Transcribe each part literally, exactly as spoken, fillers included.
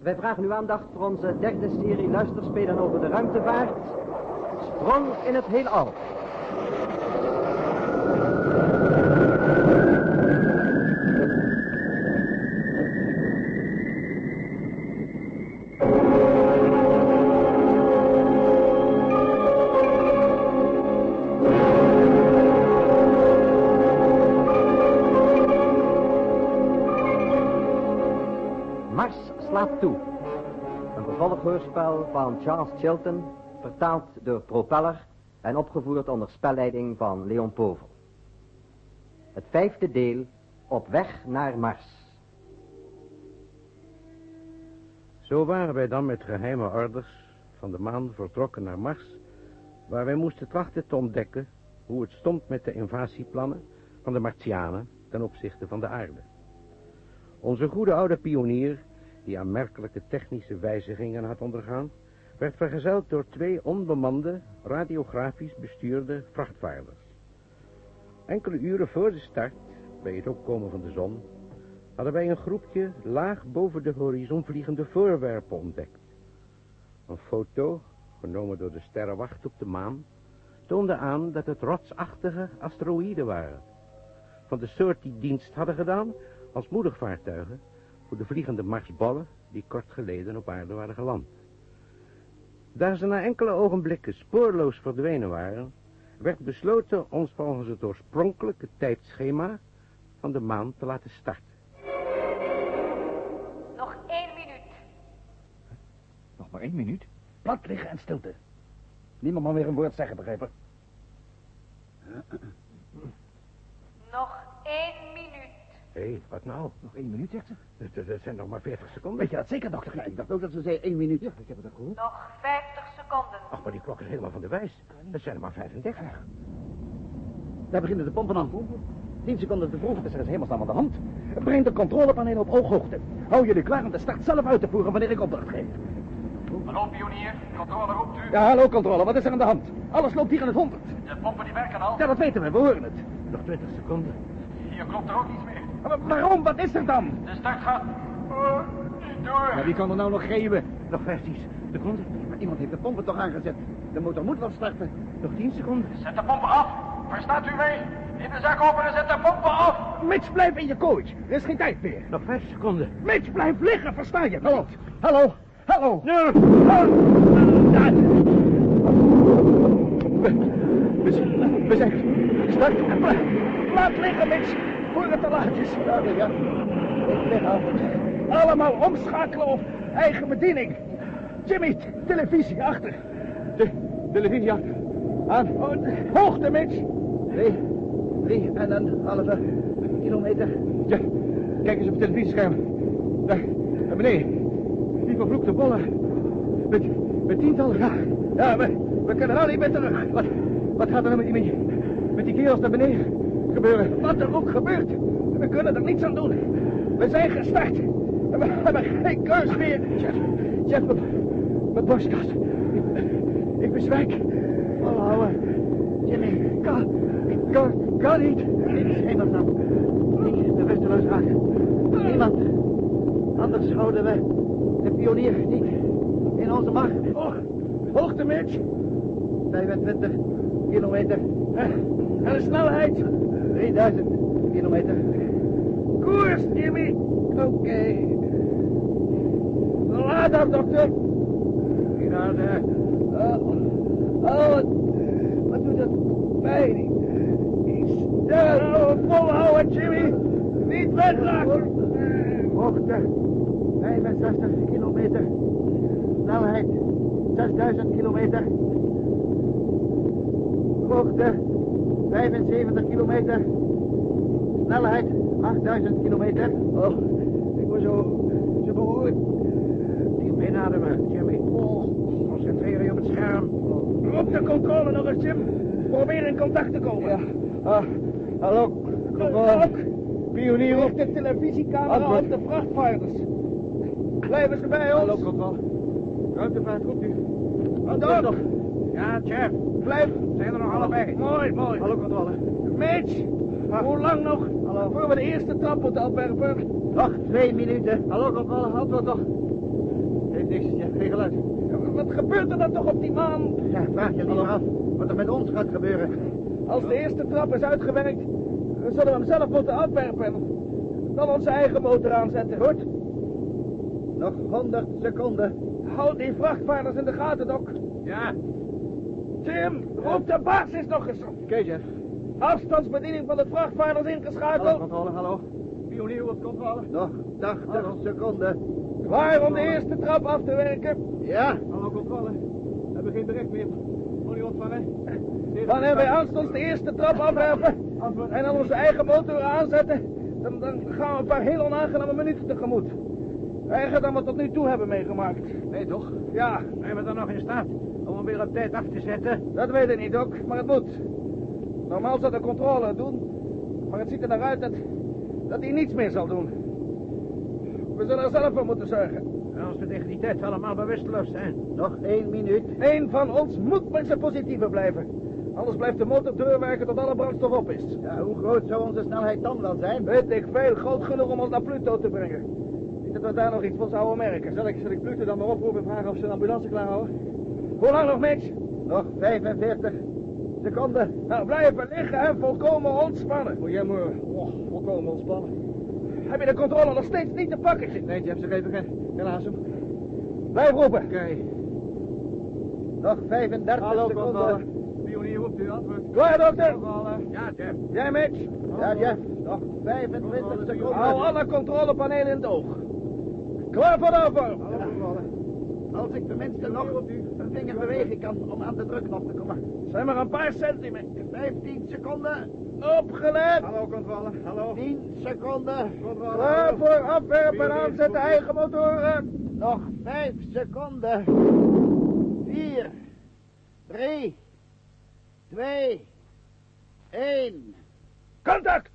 Wij vragen uw aandacht voor onze derde serie luisterspelen over de ruimtevaart. Sprong in het heelal. Mars slaat toe. Een vervolghoorspel van Charles Chilton, vertaald door Propeller en opgevoerd onder spelleiding van Leon Povel. Het vijfde deel, Op weg naar Mars. Zo waren wij dan met geheime orders van de maan vertrokken naar Mars, waar wij moesten trachten te ontdekken hoe het stond met de invasieplannen van de Martianen ten opzichte van de aarde. Onze goede oude pionier, die aanmerkelijke technische wijzigingen had ondergaan, werd vergezeld door twee onbemande, radiografisch bestuurde vrachtvaarders. Enkele uren voor de start, bij het opkomen van de zon, hadden wij een groepje laag boven de horizon vliegende voorwerpen ontdekt. Een foto, genomen door de sterrenwacht op de maan, toonde aan dat het rotsachtige asteroïden waren, van de soort die dienst hadden gedaan als moedervaartuigen voor de vliegende Marsballen die kort geleden op aarde waren geland. Daar ze na enkele ogenblikken spoorloos verdwenen waren, werd besloten ons volgens het oorspronkelijke tijdschema van de maan te laten starten. Nog één minuut. Nog maar één minuut? Plat liggen en stilte. Niemand mag weer een woord zeggen, begrepen? Nog één minuut. Hé, hey, wat nou? Nog één minuut, zegt ze? Dat, dat zijn nog maar veertig seconden. Weet je dat zeker, dokter? Ja, ik dacht ook dat ze zei één minuut. Ja, ik heb het ook gehoord. Nog vijftig seconden. Ach, maar die klok is helemaal van de wijs. Dat zijn er maar vijfendertig. Daar beginnen de pompen aan. Tien seconden te vroeg, dus er is hemelsnaam aan de hand. Breng de controlepaneel op ooghoogte. Hou jullie klaar om de start zelf uit te voeren wanneer ik opdracht geef. Hallo, pionier. Controle roept u. Ja, hallo, controle. Wat is er aan de hand? Alles loopt hier in het honderd. De pompen die werken al. Ja, dat weten we. We horen het. Nog twintig seconden. Hier klopt er ook niets meer. Maar waarom? Wat is er dan? De start gaat... Oh, niet door. Ja, wie kan er nou nog geven? Nog vijftien seconden. Maar iemand heeft de pompen toch aangezet. De motor moet wel starten. Nog tien seconden. Zet de pompen af. Verstaat u mij? In de zak openen, zet de pompen af. Mitch, blijf in je coach. Er is geen tijd meer. Nog vijf seconden. Mitch, blijf liggen. Versta je? Hallo. Hallo. Hallo. Ja. We zijn... We zijn... Start. Laat liggen, Mitch. Voor het te laat is. Ja, ja. Ik lig af. Allemaal omschakelen op eigen bediening. Jimmy, televisie achter. De televisie achter. Aan. Hoogte, Mitch. Drie. Drie en een halve kilometer. Ja, kijk eens op het televisiescherm. Daar, naar beneden. Die vervloekte bollen. Met, met tientallen. Ja, ja we, we kunnen nou niet meer terug. Wat, wat gaat er nou met die, met die kerels naar beneden gebeuren? Wat er ook gebeurt. We kunnen er niets aan doen. We zijn gestart. We hebben geen keus meer. Chef, chef, mijn borstkas. Ik, ik bezwijk. Volhouden. Jimmy, kan, kan, kan niet. Dit is hemelsnaam. Niet de rusteloos raken. Niemand. Anders houden we de pionier niet in onze macht. Oh, hoogte, Mitch. vijfentwintig kilometer. En de snelheid? drieduizend kilometer. Koers, Jimmy. Oké. Okay. Laat op, dokter. Ja, daar. Oh, oh wat, wat doet dat pijn? Ik stel. Oh, volhouden, Jimmy. Niet wegraken. Hoogte. vijfenzestig kilometer. Snelheid. zesduizend kilometer. Hoogte. vijfenzeventig kilometer. Snelheid. achtduizend kilometer. Oh, ik word zo, zo beroerd. Diep inademen, Jimmy. Oh, concentreer je op het scherm. Roep de controle nog eens, Jim. Probeer in contact te komen. Ja. Ah, hallo, controle. Pionier op de televisiecamera op de vrachtvaarders. Blijven ze bij ons? Hallo, controle. Ruimtevaart, roept u. Wat dan? Ja, chef. Blijf. Zijn er nog allebei? Mooi, mooi. Hallo, controle. Mitch. Ah. Hoe lang nog? Hallo. Voor we de eerste trap moeten opwerpen? Nog twee minuten. Hallo, controle. Antwoord toch. geeft niks, ja, geen geluid. Wat gebeurt er dan toch op die maan? Ja, vraag je liever af wat er met ons gaat gebeuren. Als de eerste trap is uitgewerkt, dan zullen we hem zelf moeten afwerpen. En dan onze eigen motor aanzetten. Goed? Nog honderd seconden. Houd die vrachtvaarders in de gaten, Doc. Ja. Jim, roep de basis nog eens op. Oké, Jeff. Afstandsbediening van de vrachtvaarders ingeschakeld. Controle, hallo. Pionier op controle. Nog tachtig seconden. Klaar om de eerste trap af te werken. Ja. Hallo, controle. We hebben geen bericht meer. Moet u ontvangen? Wanneer wij aanstonds de eerste trap afwerpen en dan onze eigen motor aanzetten, dan, dan gaan we een paar heel onaangename minuten tegemoet. Erger dan we tot nu toe hebben meegemaakt. Nee, toch? Ja, Zijn we dan nog in staat om hem weer op tijd af te zetten? dat weet ik niet, Doc, maar het moet. Normaal zou de controle het doen, maar het ziet er naar uit dat, dat hij niets meer zal doen. We zullen er zelf voor moeten zorgen. En als we tegen die tijd allemaal bewusteloos zijn. Nog één minuut. Eén van ons moet met zijn positieve blijven. Anders blijft de motor doorwerken tot alle brandstof op is. Ja, hoe groot zou onze snelheid dan wel zijn? Weet ik veel, groot genoeg om ons naar Pluto te brengen. Niet dat we daar nog iets van zouden merken. Zal ik, zal ik Pluto dan maar oproepen en vragen of ze een ambulance klaar houden? Hoe lang nog, Mitch? Nog vijfenveertig seconden. Nou, blijven liggen en volkomen ontspannen. Moet jij maar oh, volkomen ontspannen. Heb je de controle nog steeds niet te pakken? Nee, Jeff, ze geven geen, geen asem. Blijf roepen. Oké. Nog vijfendertig seconden. Pionier roept u antwoord. Klaar, dokter? Controle. Ja, Jeff. Jij, Mitch? Ja, Jeff. Nog vijfentwintig seconden. Hou alle controlepanelen in het oog. Klaar voor de afval. Als ik tenminste nog een vinger bewegen kan om aan de drukknop te komen. Zijn maar een paar centimeter. vijftien seconden. Opgelet. Hallo, controle. Hallo. tien seconden. Klaar voor afwerpen en aanzetten eigen motoren. Nog vijf seconden. vier, drie, twee, één. Contact.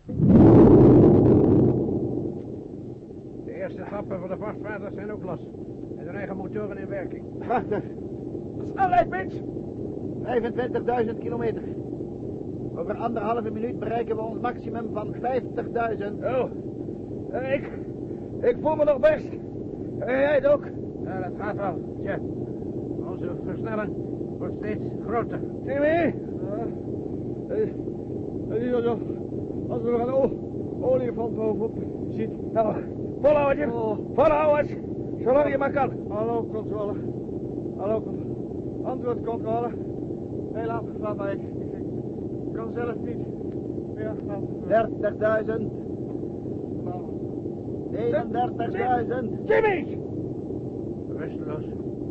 De eerste trappen van de vrachtvaarders zijn ook los. En hun eigen motoren in werking. Prachtig. Snelheid, Mitch. vijfentwintigduizend kilometer. Over anderhalve minuut bereiken we ons maximum van vijftigduizend. Oh, ik, ik voel me nog best. En jij, Doc? Ja, dat gaat wel, Jeff. Onze versnelling wordt steeds groter. Jimmy? Als we er een o- olifant bovenop ziet. Nou, volhouden, Jim. Volhouden. Zolang je maar kan. Hallo, controle. Hallo, controle. Antwoord, controle. Nee, laat me, laat maar. Ik, ik kan zelf niet. Ja, laat me. dertigduizend. eenendertigduizend. Jimmy! Rusteloos.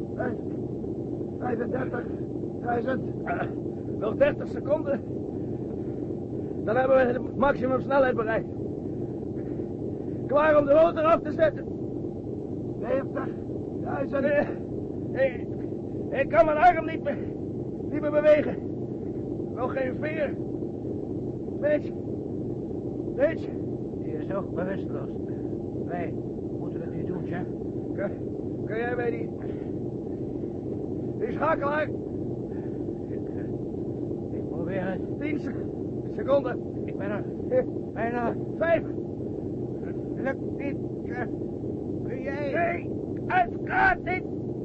vijfendertigduizend. Nog dertig seconden. Dan hebben we de maximum snelheid bereikt. Klaar om de motor af te zetten. zeventigduizend. Eh, Ik, ik kan mijn arm niet meer, niet meer bewegen. Nog geen veer. Mitch. Mitch. Die is ook bewusteloos. Wij moeten het nu doen, Jeff. Kan, kan jij bij die... Die schakelaar? Ik, uh, ik probeer het. Tien sec- seconden. Ik ben er. Eh, Bijna. Vijf. Lukt niet, Jeff. Kun jij... Nee. Het gaat niet.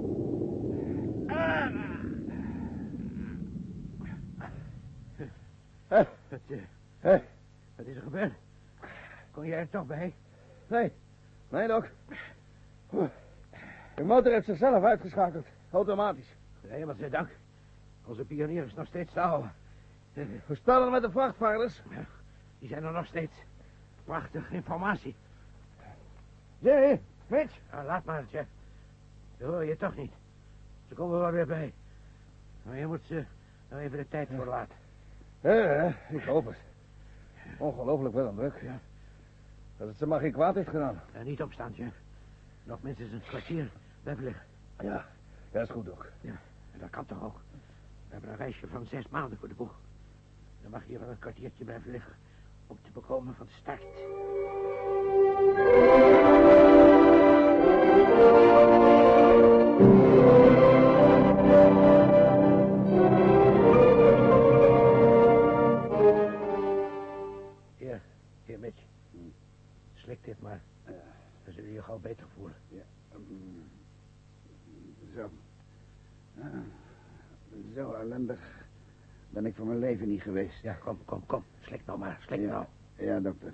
Ah. Wat, uh, Eh, wat is er gebeurd? Kon jij er toch bij? Nee. Nee, Doc. De motor heeft zichzelf uitgeschakeld. Automatisch. Hemelzijdank. Onze pionier is nog steeds te houden. Hoe staat het met de vrachtvaarders? Die zijn er nog steeds. Prachtig informatie. Jimmy, Mitch. Nou, laat maar, Jeff. Dat hoor je toch niet. Ze komen wel weer bij. Maar je moet ze nou even de tijd voor laten. Ja, ik hoop het. Ongelooflijk wel een druk. Ja. Dat het ze maar geen kwaad heeft gedaan. En niet opstaan, Jeff. Nog minstens een kwartier blijven liggen. Ja, dat is goed ook. Ja, en dat kan toch ook. We hebben een reisje van zes maanden voor de boeg. Dan mag je wel een kwartiertje blijven liggen om te bekomen van de start. Hier, hier, Mitch. Slik dit maar. Dan zul je je gauw beter voelen. Zo. Ah, zo ellendig ben ik van mijn leven niet geweest. Ja, kom, kom, kom. Slik nou maar, slik ja, nou. Ja, dokter.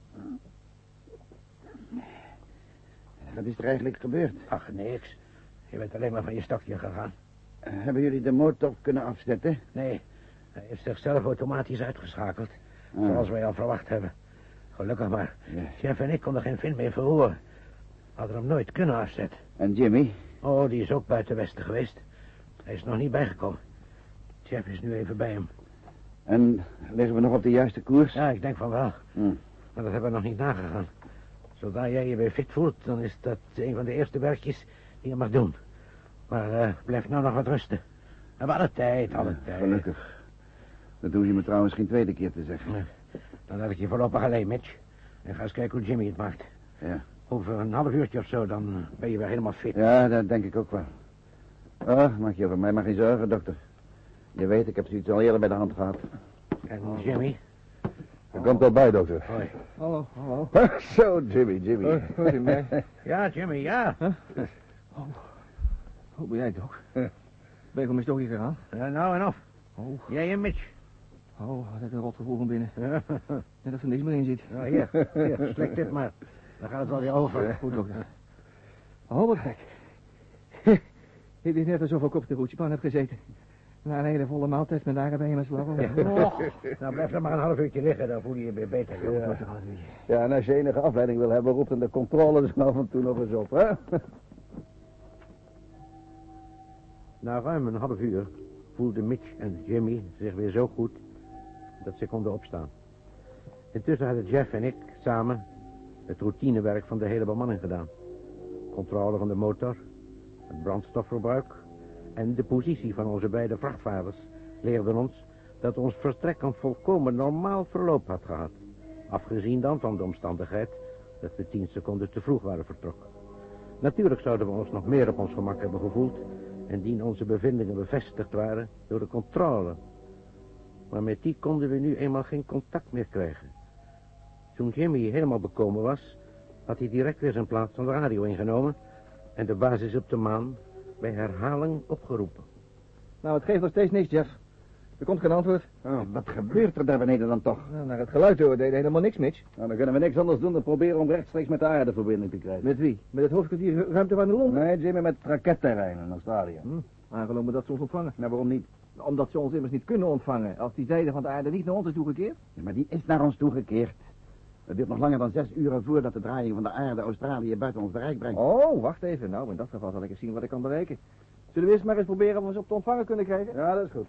Wat is er eigenlijk gebeurd? Ach, niks. Je bent alleen maar van je stokje gegaan. Uh, hebben jullie de motor kunnen afzetten? Nee, hij heeft zichzelf automatisch uitgeschakeld. Ah. Zoals wij al verwacht hebben. Gelukkig maar. Ja. Jeff en ik konden geen vin meer verhoren. Hadden hem nooit kunnen afzetten. En Jimmy? Oh, die is ook buiten Westen geweest. Hij is nog niet bijgekomen. Jeff is nu even bij hem. En liggen we nog op de juiste koers? Ja, ik denk van wel. Hm. Maar dat hebben we nog niet nagegaan. Zodra jij je weer fit voelt, dan is dat een van de eerste werkjes die je mag doen. Maar uh, blijf nou nog wat rusten. We hebben alle tijd, alle Ja, tijd. gelukkig. Dat hoef je me trouwens geen tweede keer te zeggen. Ja. Dan laat ik je voorlopig alleen, Mitch. En ga eens kijken hoe Jimmy het maakt. Ja. Over een half uurtje of zo, dan ben je weer helemaal fit. Ja, dat denk ik ook wel. Oh, maak je over mij maar geen zorgen, dokter. Je weet, ik heb zoiets al eerder bij de hand gehad. En Jimmy? Er komt al bij, dokter. Hoi. Hallo, hallo. Zo, Jimmy, Jimmy. Uh, hoort u mij? Ja, Jimmy, ja. Huh? Oh. Hoe ben jij het ook? Begum is toch hier gegaan? Ja, nou en af. Oh. Jij en Mitch. Oh, wat heb ik een rot gevoel van binnen. Ja. Net of er niks meer in zit. Ja, hier, hier, slik dit maar. Dan gaat het wel weer over. Goed, dokter. Oh, wat gek. Het is net alsof ik op de roetjepan heb gezeten. Na een hele volle maaltijd met aardbeien en slag. Ja. Oh. Nou, blijf dan maar een half uurtje liggen, dan voel je je weer beter. Joh. Ja. Ja, en als je enige afleiding wil hebben, roept dan de controle dus nou van toen nog eens op, hè? Na ruim een half uur voelden Mitch en Jimmy zich weer zo goed dat ze konden opstaan. Intussen hadden Jeff en ik samen het routinewerk van de hele bemanning gedaan. Controle van de motor, het brandstofverbruik en de positie van onze beide vrachtwagens leerden ons dat ons vertrek een volkomen normaal verloop had gehad. Afgezien dan van de omstandigheid dat we tien seconden te vroeg waren vertrokken. Natuurlijk zouden we ons nog meer op ons gemak hebben gevoeld indien onze bevindingen bevestigd waren door de controle. Maar met die konden we nu eenmaal geen contact meer krijgen. Toen Jimmy helemaal bekomen was, had hij direct weer zijn plaats van de radio ingenomen en de basis op de maan bij herhaling opgeroepen. Nou, het geeft nog steeds niks, Jeff. Er komt geen antwoord. Oh, wat gebeurt er daar beneden dan toch? Nou, naar het geluid hoor, deed helemaal niks, Mitch. Nou, dan kunnen we niks anders doen dan proberen om rechtstreeks met de aarde verbinding te krijgen. Met wie? Met het hoofdkwartier ruimtevaart in Londen? Nee, Jimmy, met het raketterrein in Australië. Hm, aangenomen dat ze ons ontvangen. Nou, waarom niet? Omdat ze ons immers niet kunnen ontvangen. Als die zijde van de aarde niet naar ons is toegekeerd. Ja, maar die is naar ons toegekeerd. Het duurt nog langer dan zes uren voordat de draaiing van de aarde Australië buiten ons bereik brengt. Oh, wacht even. Nou, in dat geval zal ik eens zien wat ik kan bereiken. Zullen we eerst maar eens proberen of we ze op te ontvangen kunnen krijgen? Ja, dat is goed.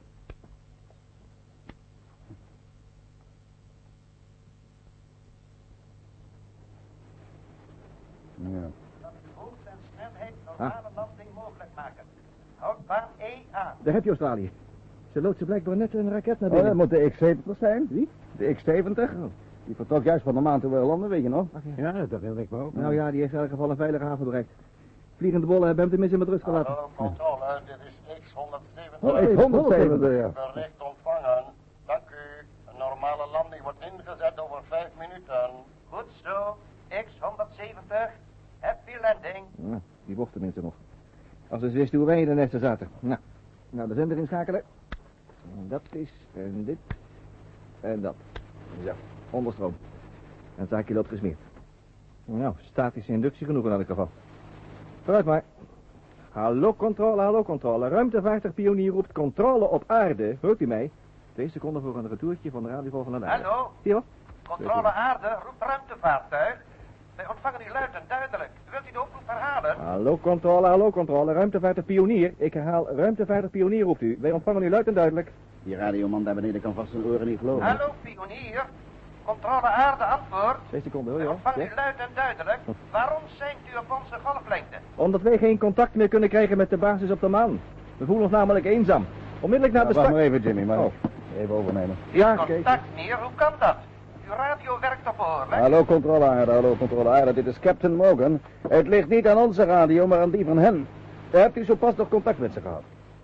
Ja. Dat de hoogte en snelheid normale landing mogelijk maken. Houdbaan E A. Daar heb je Australië. Ze loodsen blijkbaar net een raket naar Oh, binnen. dat moet de X zeventig zijn. Wie? De X zeventig. Oh. Die vertrok juist van de maan toen we landen, weet je nog? Ach, ja. Ja, dat wil ik me ook. Nou ja, die heeft in elk geval een veilige haven bereikt. Vliegende bollen hebben hem tenminste met rust gelaten. Hallo, controle, dit is X honderdzeventig. Oh, X honderdzeventig, ja. Bericht ontvangen. Dank u. Een normale landing wordt ingezet over vijf minuten. Goed zo. X honderdzeventig. Happy landing. Nou, die bocht tenminste nog. Als ze eens wisten hoe wij in de nesten zaten. Nou, nou de zender inschakelen. En dat is, en dit, en dat. Ja, onderstroom. En het zaakje loopt gesmeerd. Nou, statische inductie genoeg in elk geval. Vooruit maar. Hallo controle, hallo controle. Ruimtevaartuig Pionier roept controle op aarde. Hoort u mij? Twee seconden voor een retourtje van de radiogolf naar de aarde. Hallo. Ja? Controle aarde roept ruimtevaartuig. Wij ontvangen u luid en duidelijk. Wilt u de oproep herhalen? Hallo controle, hallo controle. Ruimtevaartuig Pionier. Ik herhaal, ruimtevaartuig Pionier roept u. Wij ontvangen u luid en duidelijk. Die radioman daar beneden kan vast zijn oren niet geloven. Hallo, pionier. Controle aarde antwoord. Twee seconden hoor We je. ontvangen Ja? u luid en duidelijk. Waarom zijnt u op onze golflengte? Omdat wij geen contact meer kunnen krijgen met de basis op de maan. We voelen ons namelijk eenzaam. Onmiddellijk na Ja, de wacht start... maar even, Jimmy, maar Oh. even overnemen. Ja, Geen kijk. contact meer, hoe kan dat? Uw radio werkt op behoorlijk. Hallo, controle aarde, hallo, controle aarde. Dit is Captain Morgan. Het ligt niet aan onze radio, maar aan die van hen. Hebt u zo pas nog contact met ze gehad?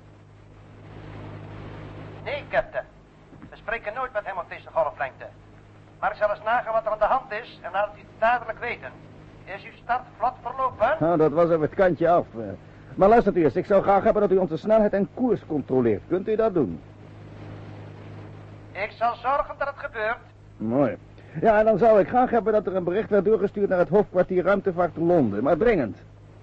Nee, captain. We spreken nooit met hem op deze golflengte. Maar ik zal eens nagaan wat er aan de hand is en laat u het dadelijk weten. Is uw start vlot verlopen? Nou, dat was even het kantje af. Eh, Maar luistert u eens, ik zou graag hebben dat u onze snelheid en koers controleert. Kunt u dat doen? Ik zal zorgen dat het gebeurt. Mooi. Ja, en dan zou ik graag hebben dat er een bericht werd doorgestuurd naar het hoofdkwartier ruimtevaart Londen, maar dringend.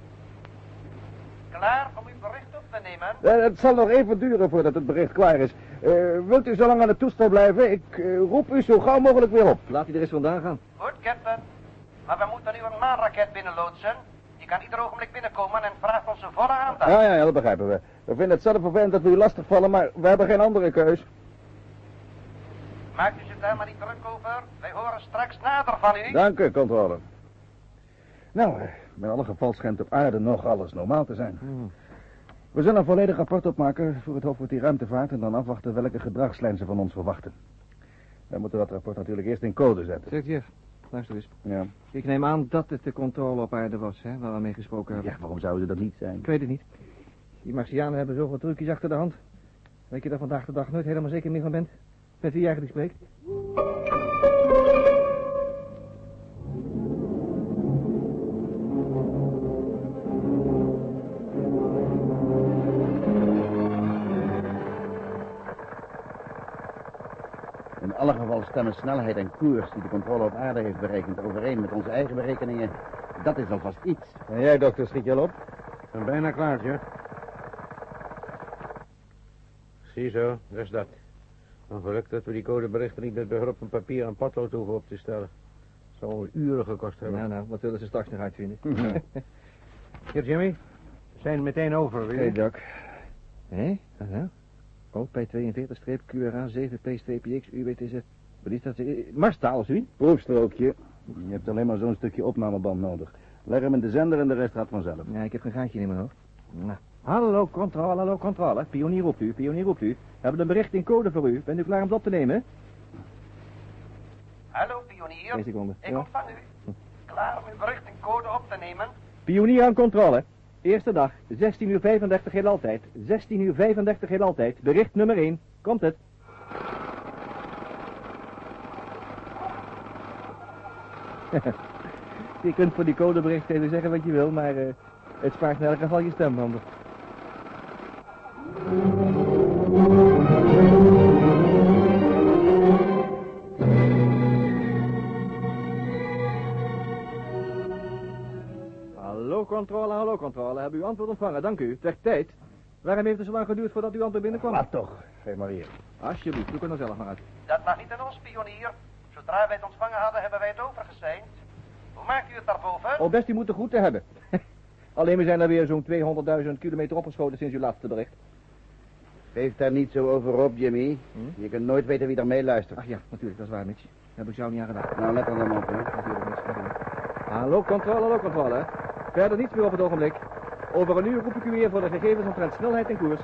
Klaar om uw bericht op te nemen? Uh, het zal nog even duren voordat het bericht klaar is. Uh, wilt u zo lang aan het toestel blijven? Ik uh, roep u zo gauw mogelijk weer op. Laat hij er eens vandaan gaan. Goed, captain. Maar we moeten nu een maanraket binnenloodsen. Die kan ieder ogenblik binnenkomen en vraagt onze volle aandacht. Ja, ja, ja, dat begrijpen we. We vinden het zelf vervelend dat we u lastigvallen, maar we hebben geen andere keus. Maakt u zich daar maar niet druk over. Wij horen straks nader van u. Dank u, controle. Nou, in alle geval schijnt op aarde nog alles normaal te zijn. Hmm. We zullen een volledig rapport opmaken voor het hoofdkwartier ruimtevaart en dan afwachten welke gedragslijn ze van ons verwachten. Wij moeten dat rapport natuurlijk eerst in code zetten. Zeg Jeff, luister eens. Ja. Ik neem aan dat het de controle op aarde was, hè, waar we mee gesproken hebben. Ja, waarom zouden ze dat niet zijn? Ik weet het niet. Die Martianen hebben zoveel trucjes achter de hand. Weet je daar vandaag de dag nooit helemaal zeker meer van bent? Met wie je eigenlijk spreekt? In alle geval stemmen snelheid en koers die de controle op aarde heeft berekend overeen met onze eigen berekeningen. Dat is alvast iets. En jij, dokter, schiet je al op? Ik ben bijna klaar, Jeff. Ziezo, dat is dat. Dan geluk dat we die codeberichten niet met behulp van papier en potlood hoeven op te stellen. Dat zou uren gekost hebben. Nou, nou, wat willen ze straks nog uitvinden? Hier, Jimmy. We zijn meteen over, wil je? Hey, Doc. Hé, wat nou? O P tweeënveertig Q R A zeven P X U W T Z. Wat is dat? Marstaal, zie? Proefstrookje. Je hebt alleen maar zo'n stukje opnameband nodig. Leg hem in de zender en de rest gaat vanzelf. Ja, ik heb geen gaatje in mijn hoofd. Nou. Hallo, controle, hallo, controle. Pionier roept u, pionier roept u. We hebben een bericht in code voor u. Bent u klaar om het op te nemen? Hallo, pionier. Eén seconde. Ik Ja. ontvang u. Klaar om uw bericht in code op te nemen? Pionier aan controle. Eerste dag, zestien uur vijfendertig heel altijd. zestien uur vijfendertig heel altijd. Bericht nummer één. Komt het? Je kunt voor die codebericht even zeggen wat je wil, maar uh, het spaart in elk geval je stembanden. Hallo controle, hallo controle. Hebben u antwoord ontvangen, dank u. Ter tijd. Waarom heeft het zo lang geduurd voordat uw antwoord binnenkwam? Wat toch? Geef maar hier. Alsjeblieft, doe het er zelf maar uit. Dat mag niet aan ons, pionier. Zodra wij het ontvangen hadden, hebben wij het overgeseind. Hoe maakt u het daarboven? Oh, best, u moet de groeten hebben. Alleen we zijn er weer zo'n tweehonderdduizend kilometer opgeschoten sinds uw laatste bericht. Geef daar niet zo over op, Jimmy. Hm? Je kunt nooit weten wie er mee luistert. Ach ja, natuurlijk, dat is waar, Mitch. Daar heb ik jou niet aan gedacht. Nou, let er dan op, hè. Natuurlijk, Mitch, natuurlijk. Hallo, controle, hallo, controle. Hè. Verder niets meer op het ogenblik. Over een uur roep ik u weer voor de gegevens omtrent snelheid en koers.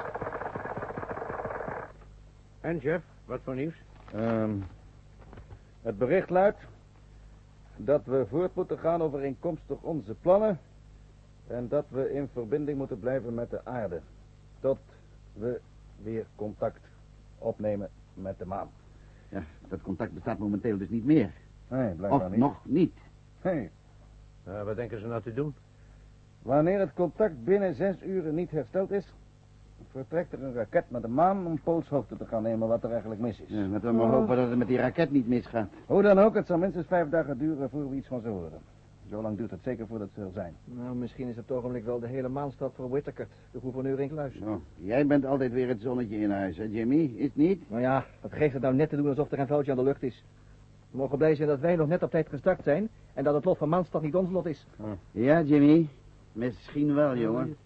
En, Jeff, wat voor nieuws? Um, het bericht luidt dat we voort moeten gaan overeenkomstig onze plannen en dat we in verbinding moeten blijven met de aarde tot we weer contact opnemen met de maan. Ja, dat contact bestaat momenteel dus niet meer. Nee, blijkbaar Of niet. nog niet. Nee. Uh, wat denken ze nou te doen? Wanneer het contact binnen zes uren niet hersteld is, vertrekt er een raket met de maan om poolshoogte te gaan nemen wat er eigenlijk mis is. Ja, laten we maar hopen dat het met die raket niet misgaat. Hoe dan ook, het zal minstens vijf dagen duren voor we iets van ze horen. Zo lang duurt het zeker voordat ze er zijn. Nou, misschien is het ogenblik wel de hele maanstad voor Whittaker, de gouverneur in Kluis. Zo, jij bent altijd weer het zonnetje in huis, hè, Jimmy? Is het niet? Nou ja, wat geeft het nou net te doen alsof er een vuiltje aan de lucht is? We mogen blij zijn dat wij nog net op tijd gestart zijn en dat het lot van Maanstad niet ons lot is. Ja, Jimmy. Misschien wel, jongen.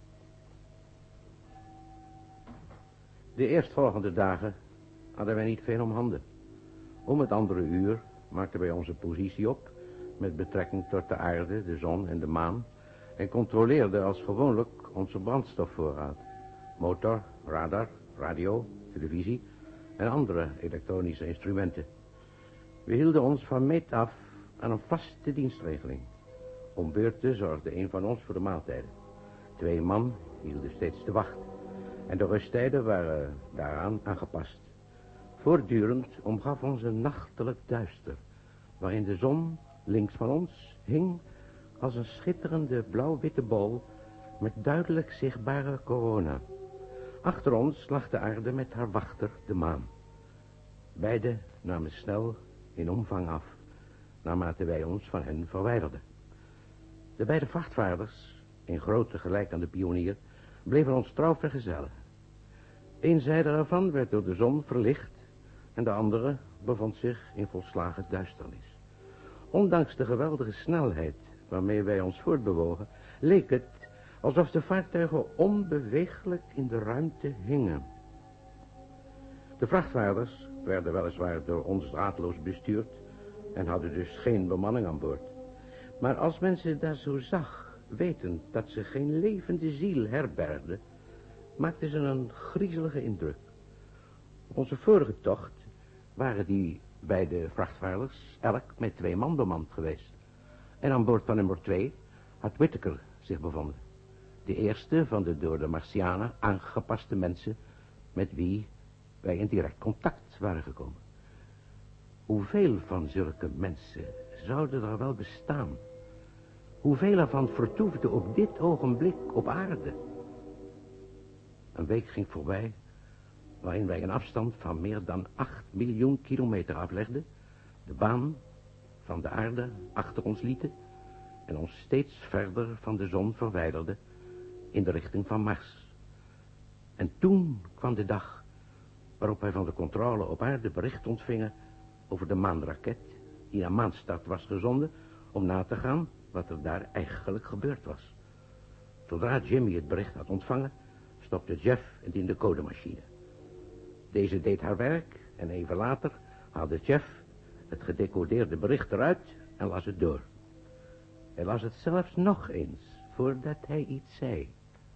De eerstvolgende dagen hadden wij niet veel om handen. Om het andere uur maakten wij onze positie op met betrekking tot de aarde, de zon en de maan en controleerden als gewoonlijk onze brandstofvoorraad. Motor, radar, radio, televisie en andere elektronische instrumenten. We hielden ons van meet af aan een vaste dienstregeling. Om beurten zorgde een van ons voor de maaltijden. Twee man hielden steeds de wacht. En de rusttijden waren daaraan aangepast. Voortdurend omgaf ons een nachtelijk duister, waarin de zon links van ons hing als een schitterende blauw-witte bol met duidelijk zichtbare corona. Achter ons lag de aarde met haar wachter, de maan. Beide namen snel in omvang af, naarmate wij ons van hen verwijderden. De beide vrachtvaarders, in grootte gelijk aan de pionier, bleven ons trouw vergezellen. Eén zijde ervan werd door de zon verlicht en de andere bevond zich in volslagen duisternis. Ondanks de geweldige snelheid waarmee wij ons voortbewogen, leek het alsof de vaartuigen onbeweeglijk in de ruimte hingen. De vrachtvaarders werden weliswaar door ons draadloos bestuurd en hadden dus geen bemanning aan boord. Maar als men ze daar zo zag, wetend dat ze geen levende ziel herbergden, maakten ze een griezelige indruk. Op onze vorige tocht waren die beide vrachtvaarders elk met twee man bemand geweest. En aan boord van nummer twee had Whittaker zich bevonden. De eerste van de door de Martianen aangepaste mensen met wie wij in direct contact waren gekomen. Hoeveel van zulke mensen zouden er wel bestaan? Hoeveel ervan vertoefden op dit ogenblik op aarde? Een week ging voorbij waarin wij een afstand van meer dan acht miljoen kilometer aflegden, de baan van de aarde achter ons lieten en ons steeds verder van de zon verwijderden in de richting van Mars. En toen kwam de dag waarop wij van de controle op aarde bericht ontvingen over de maanraket die naar maanstart was gezonden om na te gaan wat er daar eigenlijk gebeurd was. Zodra Jimmy het bericht had ontvangen, stopte Jeff het in de codemachine. Deze deed haar werk en even later haalde Jeff het gedecodeerde bericht eruit en las het door. Hij las het zelfs nog eens voordat hij iets zei.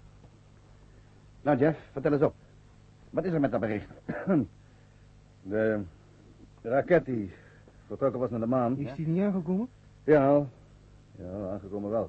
Nou, Jeff, vertel eens op. Wat is er met dat bericht? De, de raket die vertrokken was naar de maan. Is die niet aangekomen? Ja, ja, aangekomen wel.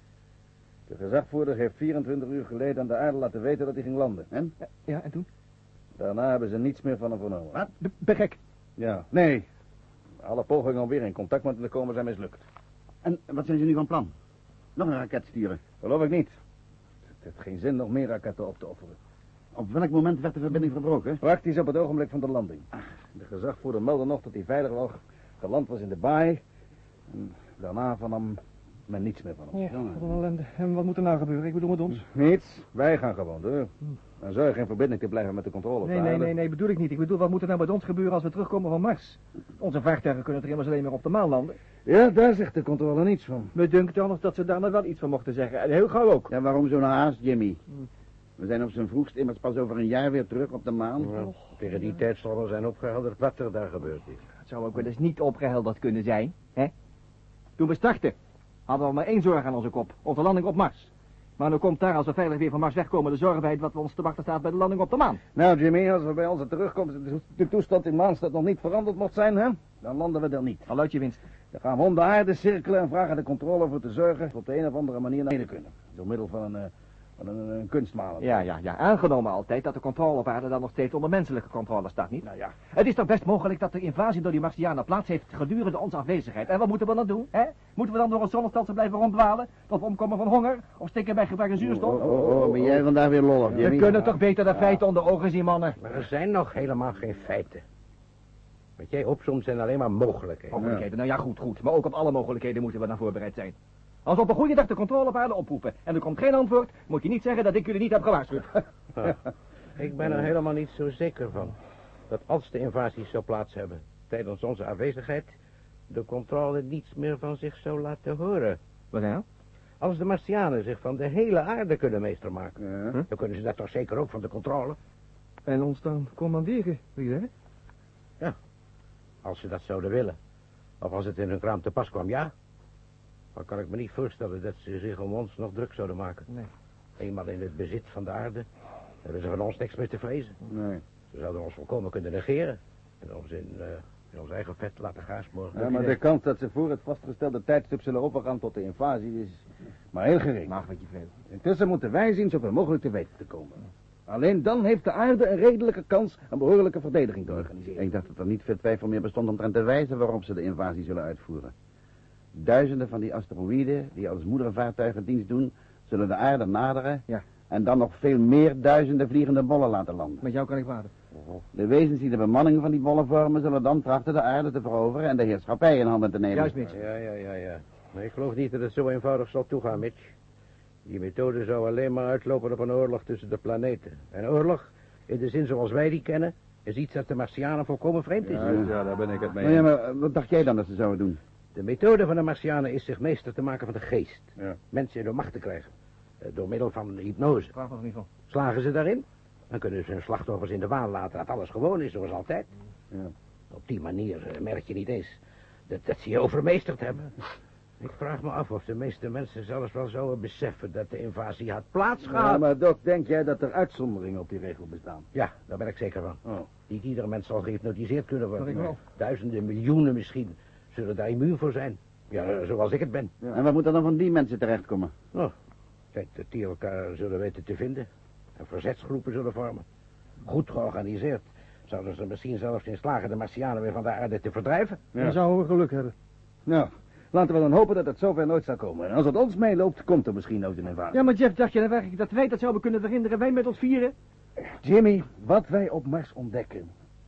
De gezagvoerder heeft vierentwintig uur geleden aan de aarde laten weten dat hij ging landen. En? Ja, ja, en toen? Daarna hebben ze niets meer van hem vernomen. Wat? Be- ben gek. Ja, nee. Alle pogingen om weer in contact met hem te komen zijn mislukt. En wat zijn ze nu van plan? Nog een raket sturen? Geloof ik niet. Het heeft geen zin nog meer raketten op te offeren. Op welk moment werd de verbinding verbroken? Praktisch op het ogenblik van de landing. De gezagvoerder meldde nog dat hij veilig wel geland was in de baai. En daarna van hem men niets meer van hem. Ja, wat een ellende. En wat moet er nou gebeuren? Ik bedoel met ons? Niets. Wij gaan gewoon door. Dan zou je geen verbinding te blijven met de controle. Nee, nee, nee, nee, bedoel ik niet. Ik bedoel, wat moet er nou met ons gebeuren als we terugkomen van Mars? Onze vaartuigen kunnen er immers alleen maar op de maan landen. Ja, daar zegt de controle niets van. Me dunkt dan nog dat ze daar nog wel iets van mochten zeggen. En heel gauw ook. Ja, waarom zo'n haast, Jimmy? We zijn op zijn vroegst immers pas over een jaar weer terug op de maan. Ja, tegen die tijd zal er zijn opgehelderd wat er daar gebeurd is. Het zou ook wel eens niet opgehelderd kunnen zijn, hè? Toen we startten, hadden we maar één zorg aan onze kop. Onze landing op Mars. Maar nu komt daar, als we veilig weer van Mars wegkomen, de zorg bij wat we ons te wachten staat bij de landing op de maan. Nou, Jimmy, als we bij onze terugkomst de, de toestand in maanstad nog niet veranderd mocht zijn, hè, dan landen we er niet. Al uit je winst. Dan gaan we om de aarde cirkelen en vragen de controle ervoor te zorgen dat we op de een of andere manier naar beneden kunnen. Door middel van een, uh, van een, een kunstmaler. Ja, ja, ja. Aangenomen altijd dat de controle op aarde dan nog steeds onder menselijke controle staat, niet? Nou ja. Het is toch best mogelijk dat de invasie door die Martianen plaats heeft gedurende onze afwezigheid. En wat moeten we dan doen, hè? Moeten we dan door een zonnestelsel blijven ronddwalen? Tot we omkomen van honger? Of stikken bij gebrek aan zuurstof? Oh, oh, oh, ben jij vandaag weer lollig, Jimmy? We kunnen toch beter de feiten onder ogen zien, mannen. Maar er zijn nog helemaal geen feiten. Wat jij opzomt zijn alleen maar mogelijkheden. Mogelijkheden, nou ja, goed, goed. Maar ook op alle mogelijkheden moeten we dan voorbereid zijn. Als we op een goede dag de controle op aarde oproepen en er komt geen antwoord, moet je niet zeggen dat ik jullie niet heb gewaarschuwd. Ja. Ik ben er helemaal niet zo zeker van dat als de invasies zou plaats hebben tijdens onze afwezigheid, de controle niets meer van zich zou laten horen. Wat nou? Als de Martianen zich van de hele aarde kunnen meester maken, Ja. dan kunnen ze dat toch zeker ook van de controle? En ons dan commanderen, wil je zeggen? Ja, als ze dat zouden willen. Of als het in hun kraam te pas kwam, ja. Maar kan ik me niet voorstellen dat ze zich om ons nog druk zouden maken. Nee. Eenmaal in het bezit van de aarde, hebben ze van ons niks meer te vrezen. Nee. Ze zouden ons volkomen kunnen negeren. En ons in, uh, in ons eigen vet laten gaasmoren. Ja, maar de kans dat ze voor het vastgestelde tijdstip zullen overgaan tot de invasie is maar heel gering. Mag wat je veel. Intussen moeten wij zien zoveel mogelijk te weten te komen. Alleen dan heeft de aarde een redelijke kans een behoorlijke verdediging te organiseren. Ik dacht dat er niet veel twijfel meer bestond omtrent de wijze waarop ze de invasie zullen uitvoeren. Duizenden van die asteroïden die als moedervaartuigen dienst doen, zullen de aarde naderen... Ja. En dan nog veel meer duizenden vliegende bollen laten landen. Met jou kan ik praten. De wezens die de bemanning van die bollen vormen... zullen dan trachten de aarde te veroveren en de heerschappij in handen te nemen. Juist, Mitch. Ja, ja, ja, ja. Maar ik geloof niet dat het zo eenvoudig zal toegaan, Mitch. Die methode zou alleen maar uitlopen op een oorlog tussen de planeten. En oorlog, in de zin zoals wij die kennen... is iets dat de Martianen volkomen vreemd is. Ja, ja, daar ben ik het mee. Nou ja, maar wat dacht jij dan dat ze zouden doen? De methode van de Martianen is zich meester te maken van de geest. Ja. Mensen in de macht te krijgen. Eh, Door middel van hypnose. Vraag me er niet van. Slagen ze daarin, dan kunnen ze hun slachtoffers in de waan laten dat alles gewoon is, zoals altijd. Ja. Op die manier eh, merk je niet eens dat, dat ze je overmeesterd hebben. Ik vraag me af of de meeste mensen zelfs wel zouden beseffen dat de invasie had plaatsgehad. Ja, maar Doc, denk jij dat er uitzonderingen op die regel bestaan? Ja, daar ben ik zeker van. Oh. Niet iedere mens zal gehypnotiseerd kunnen worden. Dat ik wel. Duizenden, miljoenen misschien zullen daar immuun voor zijn. Ja, eh, zoals ik het ben. Ja. En wat moet er dan van die mensen terechtkomen? Oh, kijk dat die elkaar zullen weten te vinden. En verzetsgroepen zullen vormen. Goed georganiseerd. Zouden ze misschien zelfs in slagen de Martianen weer van de aarde te verdrijven. Ja. Dan zouden we geluk hebben. Nou, laten we dan hopen dat het zover nooit zal komen. En als het ons meeloopt, komt er misschien nooit een invasie. Ja, maar Jeff, dacht je nou werkelijk dat wij dat zouden kunnen verhinderen? Wij met ons vieren? Jimmy, wat wij op Mars ontdekken...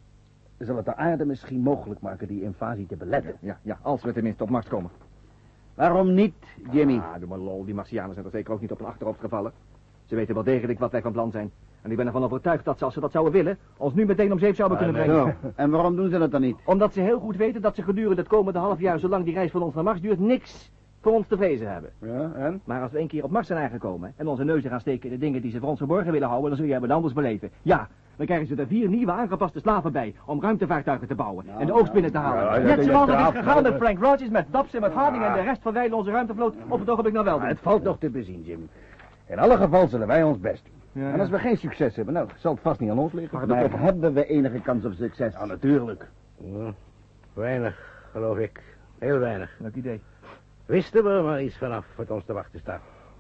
zal het de aarde misschien mogelijk maken die invasie te beletten. Ja, ja, als we tenminste op Mars komen. Waarom niet, Jimmy? Ah, doe maar lol, die Martianen zijn er zeker ook niet op een achterhoofd gevallen. Ze weten wel degelijk wat wij van plan zijn. En ik ben ervan overtuigd dat ze, als ze dat zouden willen, ons nu meteen om zeep zouden kunnen brengen. Zo. En waarom doen ze dat dan niet? Omdat ze heel goed weten dat ze gedurende het komende half jaar, zolang die reis van ons naar Mars duurt, niks voor ons te vrezen hebben. Ja, en? Maar als we een keer op Mars zijn aangekomen en onze neuzen gaan steken in de dingen die ze voor ons verborgen willen houden, dan zul jij het anders beleven. Ja, dan krijgen ze er vier nieuwe aangepaste slaven bij om ruimtevaartuigen te bouwen en de oogst binnen te halen. ja, ja, Net ja, zoals het ja, is gegaan met Frank Rogers, met Dobbs en met Harding en de rest van wij onze ruimtevloot op het ogenblik nou wel Maar doen. het valt nog te bezien, Jim. In alle geval zullen wij ons best doen. Ja, En als we geen succes hebben, nou, zal het vast niet aan ons liggen. Maar hebben we enige kans op succes? Ja, natuurlijk. Ja, weinig, geloof ik. Heel weinig. Leuk idee. Wisten we er maar iets vanaf wat ons te wachten staat.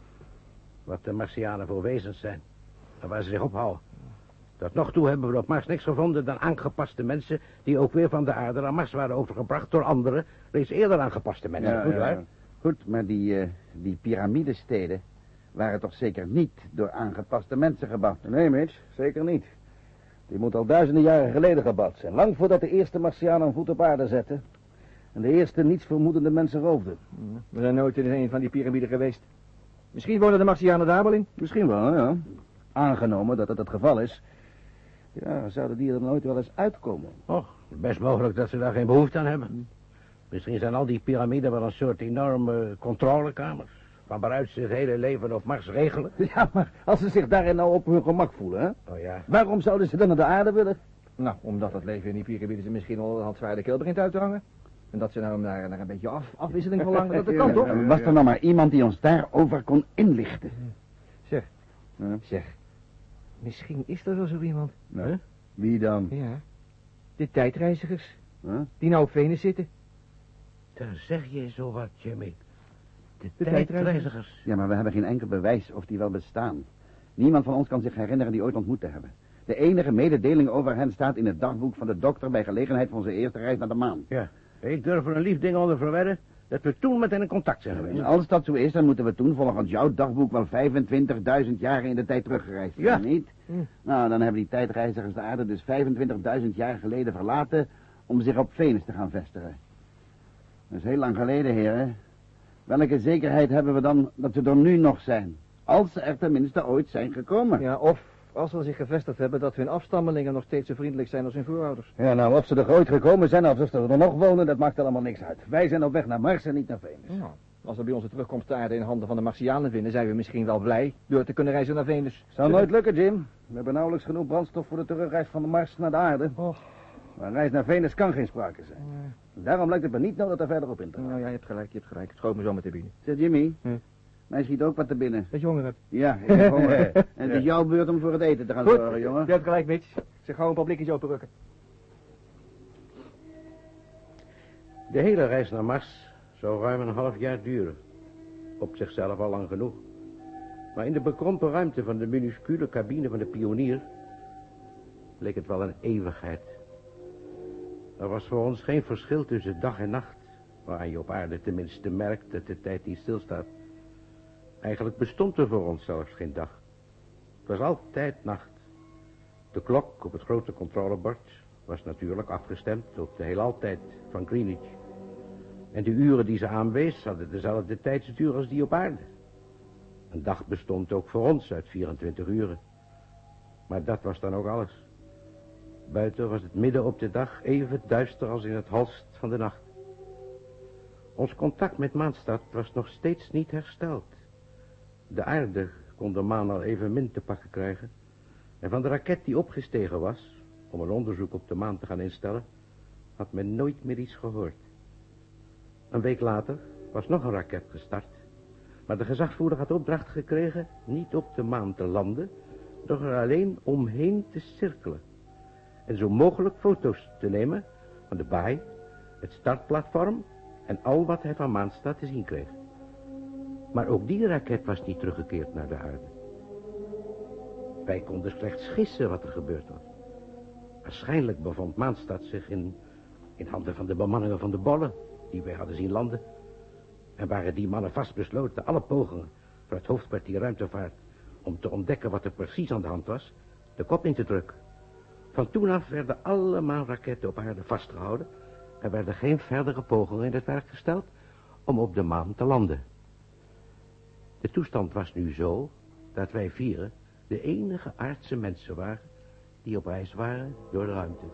Wat de Martianen voor wezens zijn. En waar ze zich ophouden. Tot nog toe hebben we op Mars niks gevonden dan aangepaste mensen... die ook weer van de aarde naar Mars waren overgebracht door andere... reeds eerder aangepaste mensen. Ja, Goed, ja, waar? ja. Goed, maar die, uh, die piramidesteden... waren toch zeker niet door aangepaste mensen gebouwd? Nee, Mitch, zeker niet. Die moet al duizenden jaren geleden gebouwd zijn. Lang voordat de eerste Martianen een voet op aarde zetten. En de eerste nietsvermoedende mensen roofden. We zijn nooit in een van die piramiden geweest. Misschien wonen de Martianen daar wel in. Misschien wel, ja. Aangenomen dat het het geval is. Ja, zouden die er nooit wel eens uitkomen? Oh, best mogelijk dat ze daar geen behoefte aan hebben. Misschien zijn al die piramiden wel een soort enorme controlekamers. Van waaruit ze het hele leven op Mars regelen. Ja, maar als ze zich daarin nou op hun gemak voelen, hè? Oh ja. Waarom zouden ze dan naar de aarde willen? Nou, omdat het leven in die piramiden ze misschien al een zwaar de keel begint uit te hangen. En dat ze nou naar, naar een beetje af, afwisseling verlangen. Dat, dat kan toch? Was er nou maar iemand die ons daarover kon inlichten? Zeg, Ja. zeg. Misschien is er wel zo iemand. Nou, wie dan? Ja. De tijdreizigers. Huh? Die nou op Venus zitten. Dan zeg je zo wat, Jimmy. De, De tijdreizigers. Ja, maar we hebben geen enkel bewijs of die wel bestaan. Niemand van ons kan zich herinneren die ooit ontmoet te hebben. De enige mededeling over hen staat in het dagboek van de dokter... bij gelegenheid van zijn eerste reis naar de maan. Ja. Ik durf er een lief ding onder verwedden dat we toen met hen in contact zijn geweest. En als dat zo is, dan moeten we toen volgens jouw dagboek... wel vijfentwintigduizend jaren in de tijd teruggereisd zijn, Ja. niet? Hm. Nou, dan hebben die tijdreizigers de aarde dus vijfentwintigduizend jaar geleden verlaten... om zich op Venus te gaan vestigen. Dat is heel lang geleden, heren. Welke zekerheid hebben we dan dat ze er nu nog zijn? Als ze er tenminste ooit zijn gekomen. Ja, of als ze zich gevestigd hebben dat hun afstammelingen nog steeds zo vriendelijk zijn als hun voorouders. Ja, nou, of ze er ooit gekomen zijn of ze er nog wonen, dat maakt allemaal niks uit. Wij zijn op weg naar Mars en niet naar Venus. Nou, als we bij onze terugkomst de aarde in handen van de Martianen vinden, zijn we misschien wel blij door te kunnen reizen naar Venus. Zou nooit lukken, Jim. We hebben nauwelijks genoeg brandstof voor de terugreis van de Mars naar de aarde. Och. Maar een reis naar Venus kan geen sprake zijn. Daarom lijkt het me niet nodig er verder op in te gaan. Nou ja, je hebt gelijk, je hebt gelijk. Het schoot me zo met de binnen. Zeg, Jimmy, Hm. mij schiet ook wat te binnen. Dat je honger hebt. Ja, ik heb honger. En het is jouw beurt om voor het eten te gaan Goed, zorgen, jongen. je hebt gelijk, Mitch. Zeg gauw een paar blikjes openrukken. De hele reis naar Mars zou ruim een half jaar duren. Op zichzelf al lang genoeg. Maar in de bekrompen ruimte van de minuscule cabine van de pionier... leek het wel een eeuwigheid. Er was voor ons geen verschil tussen dag en nacht... waaraan je op aarde tenminste merkt dat de tijd niet stilstaat. Eigenlijk bestond er voor ons zelfs geen dag. Het was altijd nacht. De klok op het grote controlebord was natuurlijk afgestemd op de heelaltijd van Greenwich. En de uren die ze aanwees hadden dezelfde tijdsduur als die op aarde. Een dag bestond ook voor ons uit vierentwintig uren. Maar dat was dan ook alles. Buiten was het midden op de dag even duister als in het holst van de nacht. Ons contact met Maanstad was nog steeds niet hersteld. De aarde kon de maan al even min te pakken krijgen. En van de raket die opgestegen was, om een onderzoek op de maan te gaan instellen, had men nooit meer iets gehoord. Een week later was nog een raket gestart. Maar de gezagvoerder had opdracht gekregen niet op de maan te landen, doch er alleen omheen te cirkelen. En zo mogelijk foto's te nemen van de baai, het startplatform en al wat hij van Maanstad te zien kreeg. Maar ook die raket was niet teruggekeerd naar de aarde. Wij konden slechts gissen wat er gebeurd was. Waarschijnlijk bevond Maanstad zich in, in handen van de bemanningen van de bollen die wij hadden zien landen. En waren die mannen vastbesloten alle pogingen voor het hoofdkwartier ruimtevaart om te ontdekken wat er precies aan de hand was, de kop in te drukken. Van toen af werden alle maanraketten op aarde vastgehouden en werden geen verdere pogingen in het werk gesteld om op de maan te landen. De toestand was nu zo dat wij vieren de enige aardse mensen waren die op reis waren door de ruimte.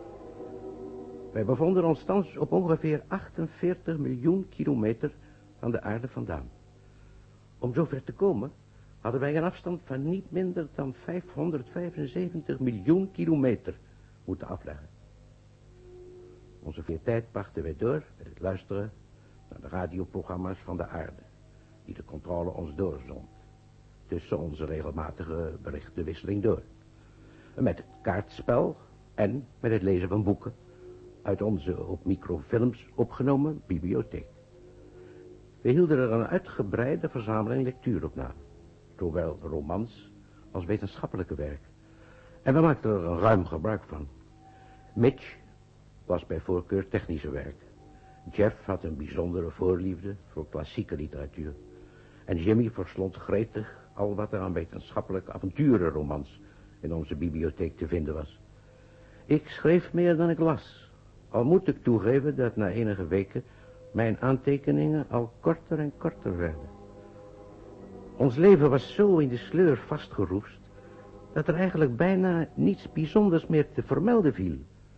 Wij bevonden ons thans op ongeveer achtenveertig miljoen kilometer van de aarde vandaan. Om zover te komen hadden wij een afstand van niet minder dan vijfhonderdvijfenzeventig miljoen kilometer moeten afleggen. Onze vier tijd brachten wij door met het luisteren naar de radioprogramma's van de aarde, die de controle ons doorzond, tussen onze regelmatige berichtenwisseling door. Met het kaartspel en met het lezen van boeken uit onze op microfilms opgenomen bibliotheek. We hielden er een uitgebreide verzameling lectuur op na, zowel romans als wetenschappelijke werk. En we maakten er een ruim gebruik van. Mitch was bij voorkeur technische werk. Jeff had een bijzondere voorliefde voor klassieke literatuur. En Jimmy verslond gretig al wat er aan wetenschappelijke avonturenromans in onze bibliotheek te vinden was. Ik schreef meer dan ik las. Al moet ik toegeven dat na enige weken mijn aantekeningen al korter en korter werden. Ons leven was zo in de sleur vastgeroest dat er eigenlijk bijna niets bijzonders meer te vermelden viel.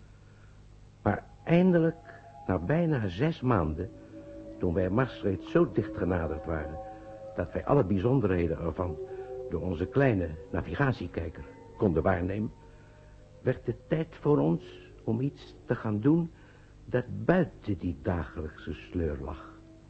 Maar eindelijk, na bijna zes maanden, toen wij Mars reeds zo dicht genaderd waren dat wij alle bijzonderheden ervan door onze kleine navigatiekijker konden waarnemen, werd het tijd voor ons om iets te gaan doen dat buiten die dagelijkse sleur lag.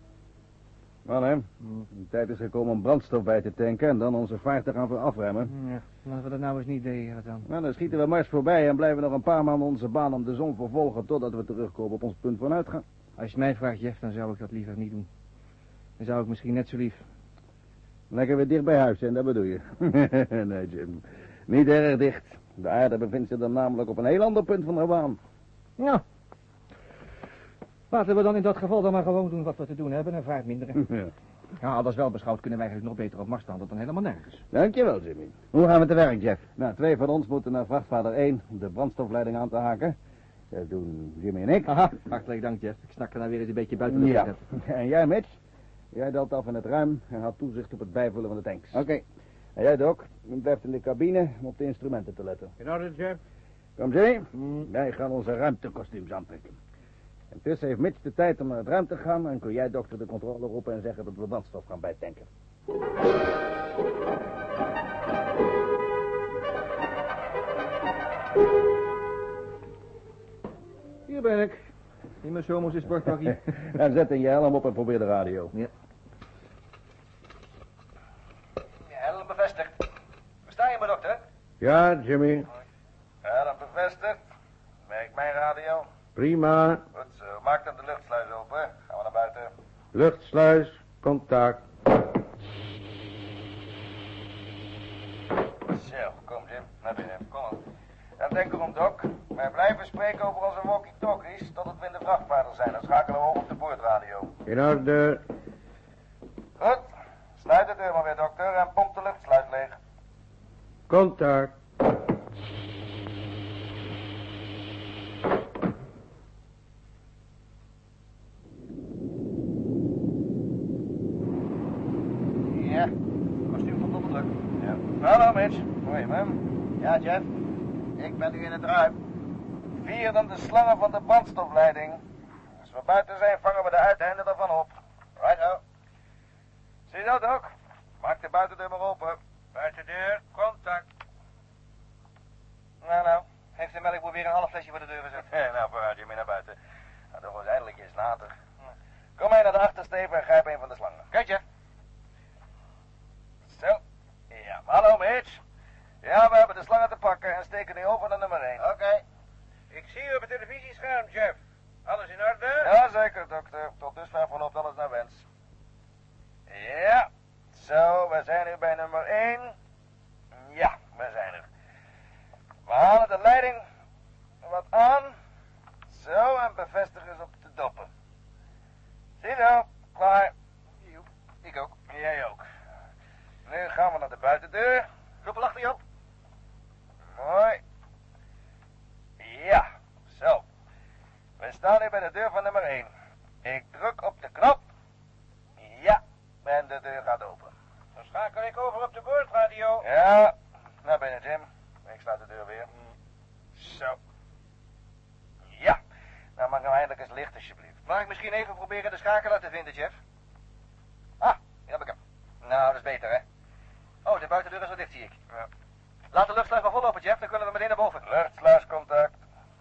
Mannen, de tijd is gekomen om brandstof bij te tanken en dan onze vaart te gaan afremmen. Ja, laten we dat nou eens niet deden, dan. Nou, dan schieten we Mars voorbij en blijven nog een paar maanden onze baan om de zon vervolgen totdat we terugkomen op ons punt van uitgaan. Als je mij vraagt, Jeff, dan zou ik dat liever niet doen. Dan zou ik misschien net zo lief. Lekker weer dicht bij huis zijn, dat bedoel je? Nee, Jim. Niet erg dicht. De aarde bevindt zich dan namelijk op een heel ander punt van de baan. Nou, laten we dan in dat geval dan maar gewoon doen wat we te doen hebben en vaart minderen. Ja. Ja, alles wel beschouwd kunnen wij eigenlijk nog beter op Mars staan dan helemaal nergens. Dankjewel, Jimmy. Hoe gaan we te werk, Jeff? Nou, twee van ons moeten naar vrachtvader één om de brandstofleiding aan te haken. Dat doen Jimmy en ik. Aha, hartelijk dank, Jeff. Ik snak er nou weer eens een beetje buiten de Ja. lucht. En jij, Mitch? Jij daalt af in het ruim en houdt toezicht op het bijvullen van de tanks. Oké. En jij, Doc, blijft in de cabine om op de instrumenten te letten. In orde, Jeff? Kom, Jimmy. Wij gaan onze ruimtekostuums aantrekken. En tussen heeft Mitch de tijd om naar het ruim te gaan en kun jij, dokter, de controle roepen en zeggen dat we brandstof gaan bijtanken. Hier ben ik. In mijn zomers is bordpakje. En zet in je helm op en probeer de radio. Ja. Je helm bevestigd. Versta je me, dokter? Ja, Jimmy. Helm bevestigd. Werkt mijn radio? Prima. Goed zo. Maak dan de luchtsluis open. Gaan we naar buiten. Luchtsluis, contact. Zo, kom Jim. Naar binnen. Kom op. En denk erom, Doc. Wij blijven spreken over onze walkie-talkies totdat we in de vrachtvaarder zijn. Dan schakelen we over op de boordradio. In orde. Goed. Sluit de deur maar weer, dokter, en pomp de luchtsluit leeg. Contact. Ja, kostuum komt onder druk. Ja. Hallo, Mitch. Hoi, man. Ja, Jeff. Ik ben nu in het ruim. Vier dan de slangen van de brandstofleiding. Als we buiten zijn, vangen we de uiteinden ervan op. Right ho. Zie je dat ook? Maak de buitendeur maar open. Buitendeur, contact. Nou, nou. Heeft de melkboer weer een half flesje voor de deur gezet? Ja, nou, vooruit je mee naar buiten. Nou, toch eens eindelijk eens later. Kom mee naar de achtersteven en grijp een van de slangen. Kijk je. Zo. Ja, hallo, Mitch. Ja, we hebben de slangen te pakken en steken nu over naar nummer één. Oké. Okay. Ik zie u op het televisiescherm, Jeff. Alles in orde? Ja, zeker, dokter. Tot dusver verloopt alles naar wens. Ja. Zo, we zijn nu bij nummer één. Ja, we zijn er. We halen de leiding wat aan. Zo, en bevestigen ze op de doppen. Ziezo, klaar. Ik ook. Jij ook. Nu gaan we naar de buitendeur. Groepel achter je op. Mooi. Ja, zo. We staan nu bij de deur van nummer één. Ik druk op de knop. Ja, en de deur gaat open. Dan schakel ik over op de boordradio. Ja, naar binnen, Jim. Ik sluit de deur weer. Zo. Ja, nou mag nou eindelijk eens licht, alsjeblieft. Mag ik misschien even proberen de schakelaar te vinden, Jeff? Ah, hier heb ik hem. Nou, dat is beter, hè? Oh, de buitendeur is al dicht, zie ik. Ja. Laat de luchtsluis maar vol open, Jeff. Dan kunnen we meteen naar boven. Luchtsluiscontact.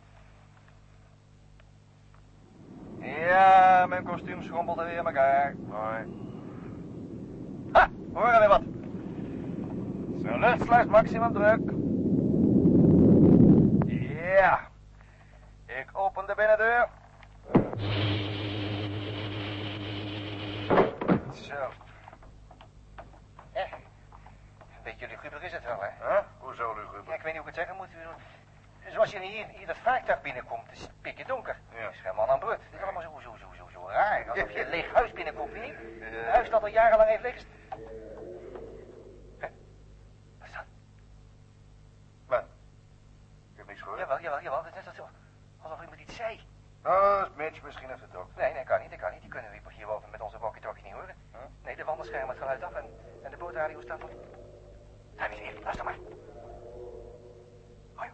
Ja, mijn kostuum schommelde weer in elkaar. Mooi. Ha, we horen weer wat. Zo, luchtsluis maximum druk. Ja. Ik open de binnendeur. Zo. Eh, een beetje luguber is het wel, hè? Huh? Hoezo luguber? Ja, ik weet niet hoe ik het zeggen moet. Zoals je hier, hier dat vaartuig binnenkomt, het is pikken donker. Ja. Het is helemaal aan brut. Het is allemaal zo, zo, zo, zo, zo raar. Alsof je een leeg huis binnenkomt, weet je niet? Ja. Een huis dat al jarenlang heeft liggen. Huh? Wat is dat? Wat? Ik heb niks gehoord. Jawel, jawel, jawel. Het is net alsof iemand iets zei. Oh, is Mitch misschien even het ook. Nee, nee, kan niet, dat kan niet. Die kunnen we hierboven met onze walkie-talkie niet horen. Huh? Nee, de wanden schermen het geluid af en, en de bootradio staat nog. Daar is hier, luister maar. Hoi.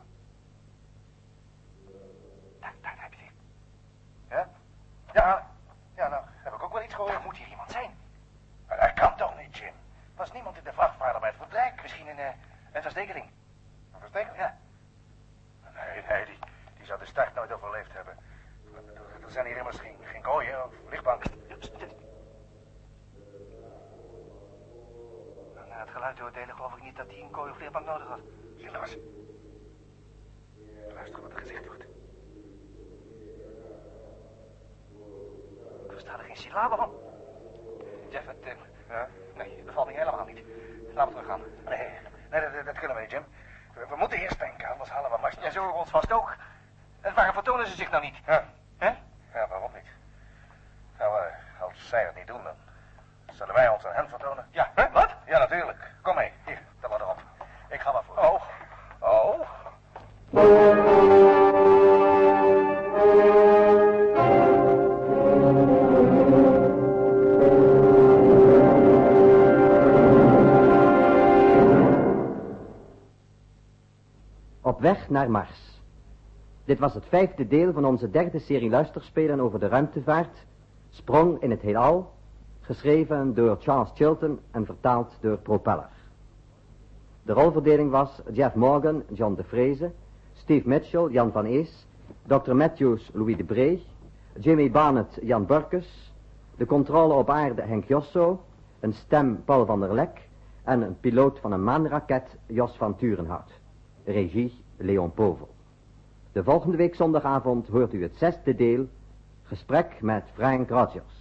Daar, daar, daar heb je het. Ja? Ja, ja, nou, heb ik ook wel iets gehoord. Er moet hier iemand zijn. Maar dat kan toch niet, Jim? Was niemand in de vrachtwagen bij het verblijf? Misschien een, uh, een verstekeling. Een versteker? Ja. Nee, nee, die, die zou de start nooit overleefd hebben. Er zijn hier immers geen, geen kooien of lichtbanken. Na het geluid te oordelen geloof ik niet dat hij een kooi of leerbank nodig had. Silas. Luister wat er gezegd wordt. Ik versta er geen syllabe van. Jeff, het... Uh, Ja? nee, het bevalt me helemaal niet. Laten we teruggaan. Nee, nee dat, dat kunnen we niet, Jim. We, we moeten eerst denken, anders halen we Max nog. Ja, zo ons vast ook. En waarom vertonen ze zich nou niet? Ja. Hè? Ja, waarom niet? Nou, uh, als zij het niet doen, dan zullen wij ons aan hen vertonen. Ja, hè? Wat? Ja, natuurlijk. Kom mee. Hier, tel maar erop. Ik ga maar voor. Oh. Oh. Op weg naar Mars. Dit was het vijfde deel van onze derde serie luisterspelen over de ruimtevaart, Sprong in het heelal, geschreven door Charles Chilton en vertaald door Propeller. De rolverdeling was Jeff Morgan, John de Vreese, Steve Mitchell, Jan van Ees, dokter Matthews, Louis de Bree, Jimmy Barnett, Jan Burkes, de controle op aarde Henk Josso, een stem Paul van der Lek en een piloot van een maanraket Jos van Turenhout. Regie Leon Povel. De volgende week zondagavond hoort u het zesde deel, gesprek met Frank Rogers.